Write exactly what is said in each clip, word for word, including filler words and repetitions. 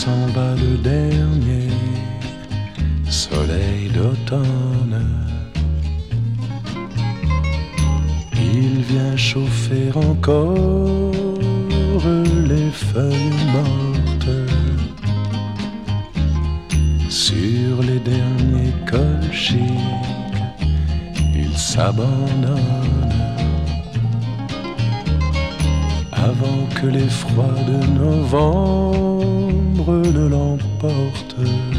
s'en va le dernier soleil d'automne. Il vient chauffer encore les feuilles mortes sur les derniers cols chics. Il s'abandonne avant que les froids de novembre ne l'emportent.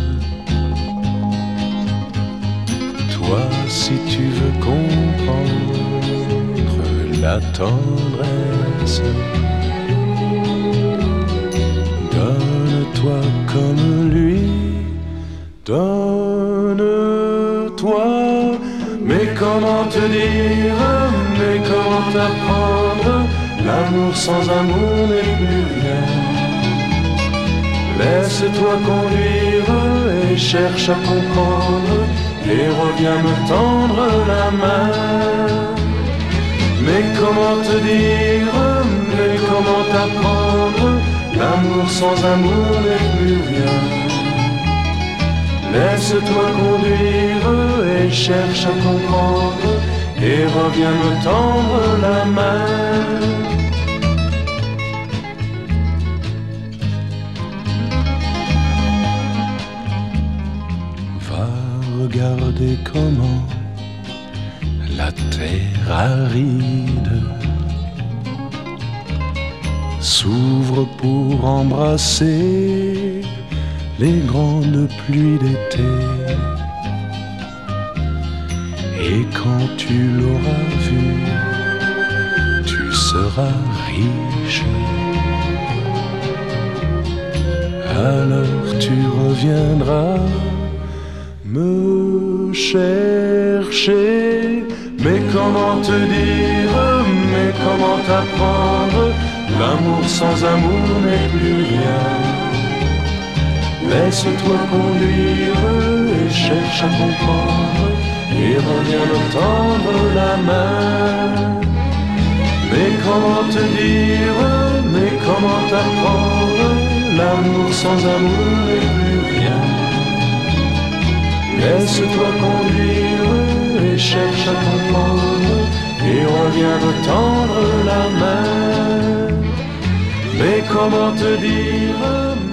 Toi, si tu veux comprendre la tendresse, donne-toi comme lui, donne-toi. Mais comment te dire, mais comment t'apprendre? L'amour sans amour n'est plus rien. Laisse-toi conduire et cherche à comprendre, et reviens me tendre la main. Mais comment te dire, mais comment t'apprendre? L'amour sans amour n'est plus rien. Laisse-toi conduire et cherche à comprendre, et reviens me tendre la main. Va regarder comment la terre aride s'ouvre pour embrasser les grandes pluies d'été. Et quand tu l'auras vu, tu seras riche. Alors tu reviendras me chercher. Mais comment te dire, mais comment t'apprendre? L'amour sans amour n'est plus rien. Laisse-toi conduire et cherche à comprendre, et reviens me tendre la main. Mais comment te dire, mais comment t'apprendre? L'amour sans amour n'est plus rien. Laisse-toi conduire et cherche à comprendre, et reviens me tendre la main. Mais comment te dire?